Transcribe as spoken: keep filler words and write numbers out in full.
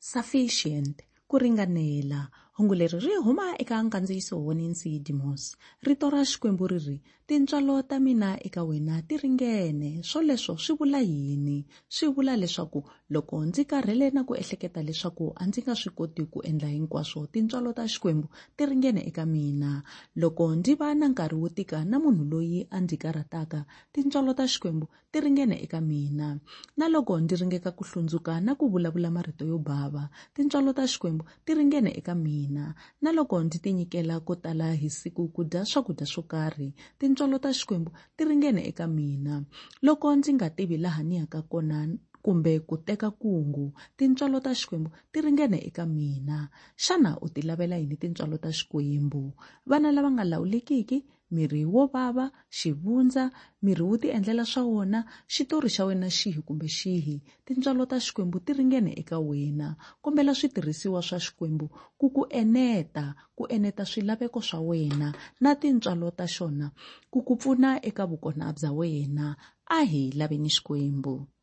Sufficient, ku ringanela. Hungu leri ri huma eka nkandziyiso wa Nancy Dimos. Rito ra Xikwembu ri ri, tintswalo ta mina eka wena ti ringene. Swoleswo swi vula yini? Swi vula leswaku loko ndzi karhele na ku ehleketa leswaku a ndzi nga swi koti ku endla hinkwaswo, tintswalo ta Xikwembu ti ringene eka mina. Loko ndzi va na nkarhi wo tika na munhu loyi a ndzi karhataka, tintswalo ta Xikwembu ti ringene eka mina. Na loko ndzi ringeka ku hlundzuka na ku vulavula marito yo bava, tintswalo ta Xikwembu ti ringene eka mina. Na loko ndzi tinyikela ko tala hi siku ku dya swakudya swo karhi, tintswalo ta Xikwembu ti ringene eka mina. Loko ndzi nga tivi laha ni yaka kona kumbe ku teka kungu, tintswalo ta Xikwembu ti ringene eka mina. Xana u ti lavela yini tintswalo ta Xikwembu? Vana lava nga lawulekiki, miri wo bava, xivundza, miri wu ti endlela swa wona, xitori xa wena xihi kumbe xihi, tintswalo ta Xikwembu ti ringene eka wena. Kombela switirhisiwa swa Xikwembu ku ku eneta, ku eneta swilaveko swa wena na tintswalo ta xona ku ku pfuna eka vukona bya wena. A hi laveni Xikwembu.